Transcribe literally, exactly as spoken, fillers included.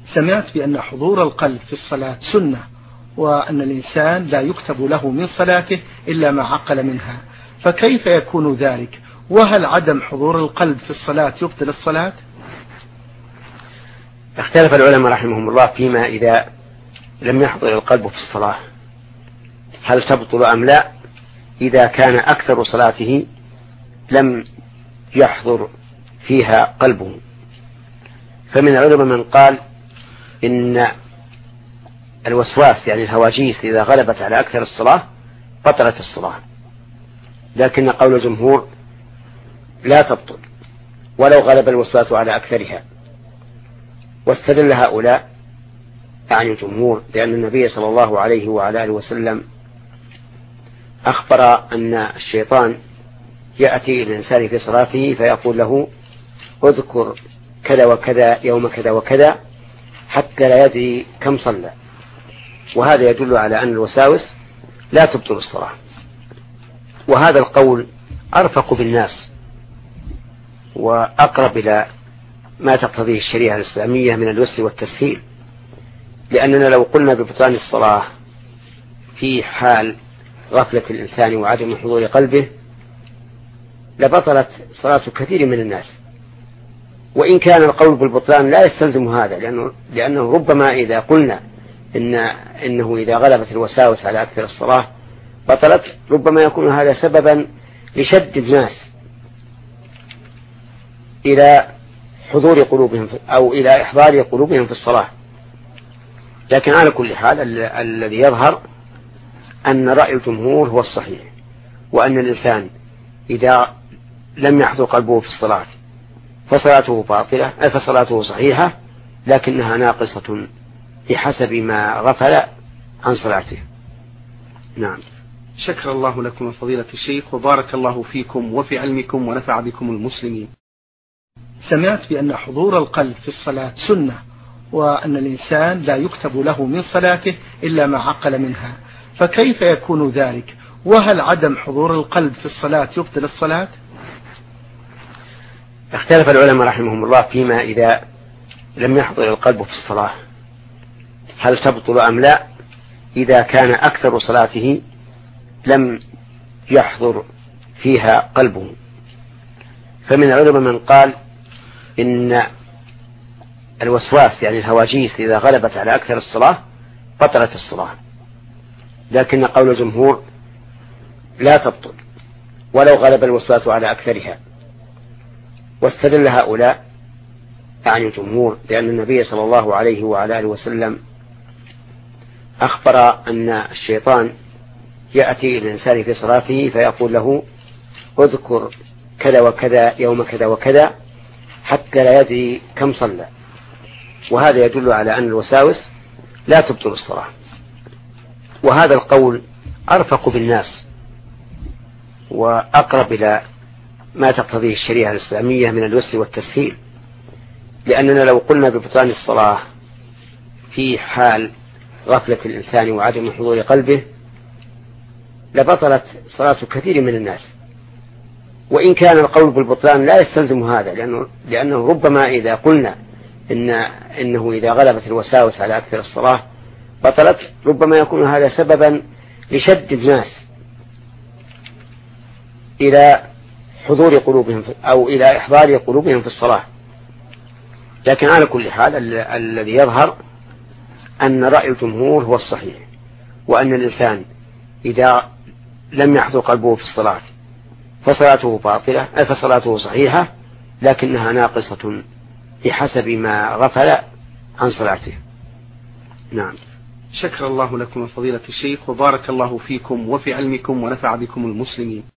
سمعت بأن حضور القلب في الصلاة سنة، وأن الإنسان لا يكتب له من صلاته إلا ما عقل منها، فكيف يكون ذلك؟ وهل عدم حضور القلب في الصلاة يبطل الصلاة؟ اختلف العلماء رحمهم الله فيما إذا لم يحضر القلب في الصلاة هل تبطل أم لا، إذا كان أكثر صلاته لم يحضر فيها قلبه. فمن العلماء من قال إن الوسواس يعني الهواجيس إذا غلبت على أكثر الصلاة بطلت الصلاة، لكن قول الجمهور لا تبطل ولو غلب الوسواس على أكثرها. واستدل هؤلاء يعني الجمهور بأن النبي صلى الله عليه وعلى آله وسلم أخبر أن الشيطان يأتي إلى الإنسان في صلاته فيقول له اذكر كذا وكذا يوم كذا وكذا حتى لا يدري كم صلى، وهذا يدل على أن الوساوس لا تبطل الصلاة. وهذا القول أرفق بالناس وأقرب إلى ما تقتضيه الشريعة الإسلامية من اليسر والتسهيل، لأننا لو قلنا ببطلان الصلاة في حال غفلة الإنسان وعدم حضور قلبه لبطلت صلاة كثير من الناس، وإن كان القول بالبطلان لا يستلزم هذا، لأنه, لأنه ربما إذا قلنا إن إنه إذا غلبت الوساوس على أكثر الصلاة بطلت، ربما يكون هذا سببا لشد الناس إلى حضور قلوبهم أو إلى إحضار قلوبهم في الصلاة. لكن على كل حال ال- الذي يظهر أن رأي الجمهور هو الصحيح، وأن الإنسان إذا لم يحضر قلبه في الصلاة فصلاته باطلة أي فصلاته صحيحة لكنها ناقصة بحسب ما غفل عن صلاته. نعم. شكر الله لكم فضيلة الشيخ وبارك الله فيكم وفي علمكم ونفع بكم المسلمين. سمعت بأن حضور القلب في الصلاة سنة، وأن الإنسان لا يكتب له من صلاته إلا ما عقل منها، فكيف يكون ذلك؟ وهل عدم حضور القلب في الصلاة يبطل الصلاة؟ اختلف العلماء رحمهم الله فيما إذا لم يحضر القلب في الصلاة هل تبطل أم لا، إذا كان أكثر صلاته لم يحضر فيها قلبه. فمن العلماء من قال إن الوسواس يعني الهواجيس إذا غلبت على أكثر الصلاة بطلت الصلاة، لكن قول الجمهور لا تبطل ولو غلب الوسواس على أكثرها. واستدل هؤلاء يعني الجمهور بأن النبي صلى الله عليه وعلى آله وسلم أخبر أن الشيطان يأتي إلى الإنسان في صلاته فيقول له اذكر كذا وكذا يوم كذا وكذا حتى لا يدري كم صلى، وهذا يدل على أن الوساوس لا تبطل الصلاة. وهذا القول أرفق بالناس وأقرب إلى ما تقتضيه الشريعة الإسلامية من اليسر والتسهيل، لأننا لو قلنا ببطلان الصلاة في حال غفلة الإنسان وعدم حضور قلبه لبطلت صلاة كثير من الناس، وإن كان القول بالبطلان لا يستلزم هذا، لأنه, لأنه ربما إذا قلنا إن إنه إذا غلبت الوساوس على أكثر الصلاة بطلت، ربما يكون هذا سببا لشد الناس إلى حضور قلوبهم أو إلى إحضار قلوبهم في الصلاة. لكن على كل حال ال- الذي يظهر أن رأي الجمهور هو الصحيح، وأن الإنسان إذا لم يحضر قلبه في الصلاة فصلاته باطلة أي فصلاته صحيحة لكنها ناقصة بحسب ما غفل عن صلاته. نعم. شكر الله لكم فضيلة الشيخ وبارك الله فيكم وفي علمكم ونفع بكم المسلمين.